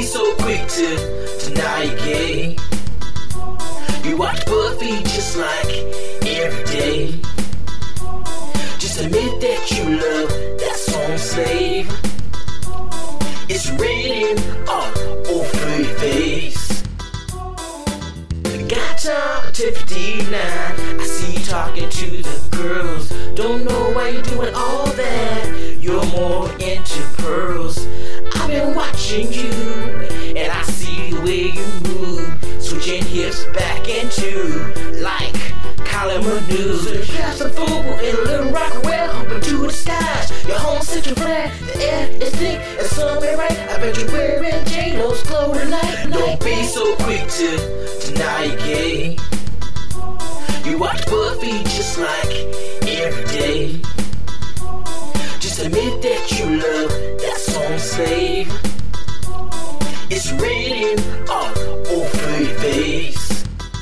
so quick to deny you're gay. You watch Buffy just like every day. Just admit that you love that song Slave. It's written all over your face. Got time to 59. I see you talking to the girls. Don't know why you're doing all that. You're more into pearls. I've been watching you, and I see the way you move, switching hips back into like Kylie Minogue. Grab some football and a little rock and roll, humping to the skies. Your home central flat, the air is thick and somewhere right. I bet you're wearing J-Lo's clothes tonight. Don't be so quick to deny you're gay. You watch Buffy just like every day. Just admit that you love that song Slave. It's written all over your face.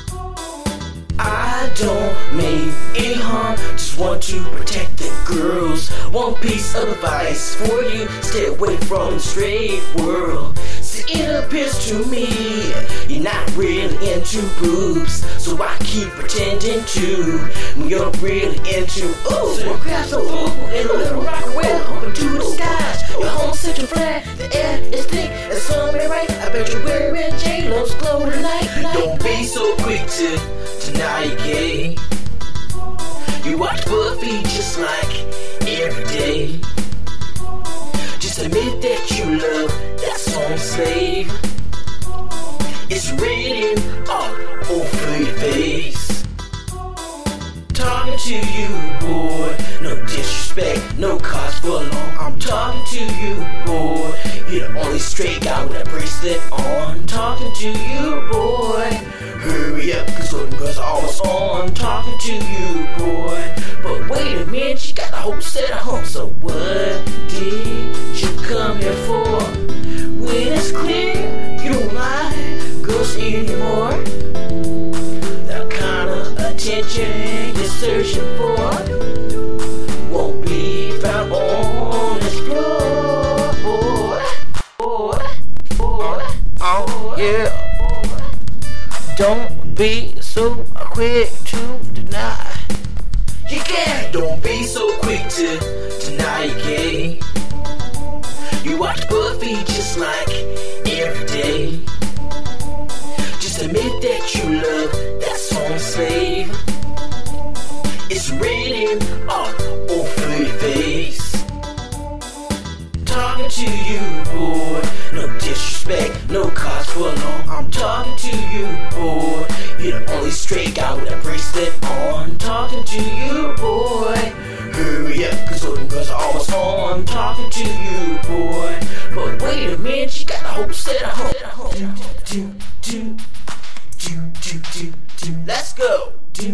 I don't mean any harm, just want to protect the girls. One piece of advice for you: stay away from the straight world. See, it appears to me you're not really into boobs, so I keep pretending to. You're really into ooh. So grab some food and a little rock and roll, humping to the skies. Your home central flat, the air is thick and somewhere right. I bet you're wearing J-Lo's clothes tonight. Don't be so quick to deny you're gay. You watch Buffy just like every day. Just admit that you love that song Slave. It's written all over your face. Talking to you, boy, no disrespect, no cause for alarm. I'm talking to you, boy, you're the only straight guy with a bracelet on. Talking to you, boy, hurry up, cause certain girls are always on. Talking to you, boy, but wait a minute, she got a whole set of humps. So what did you come here for? When it's clear you don't like girls anymore, that kind of attention you're searching for won't be found on this floor, boy. Yeah. Don't be so quick to deny you gay. Don't be so quick to deny you're gay. You watch Buffy just like every day. Just admit that you love that song Slave. It's written all over your face. Talking to you, boy, no disrespect, no cause for alarm. I'm talking to you, boy, you're the only straight guy with a bracelet on. Talking to you, boy, hurry up, cause certain girls are always on. I'm talking to you, boy, but wait a minute, she got a whole set of humps. Let's go.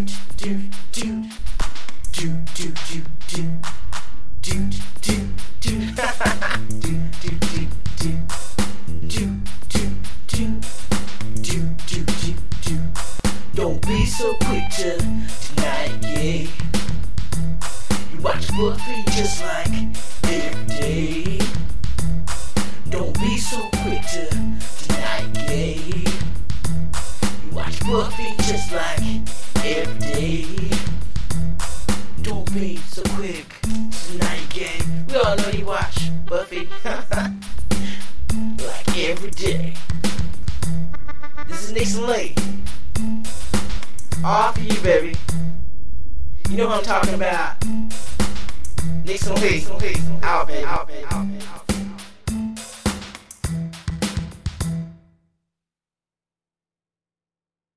Don't be so quick to deny you're gay. You watch Buffy just like every day. Don't be so quick to deny you're gay. You watch Buffy just like every day. Don't be so quick to deny you're gay. We all know you watch Buffy like every day. This is Nixon Lake. All for you, baby. You know what I'm talking about. Nixon Lake. Out, baby.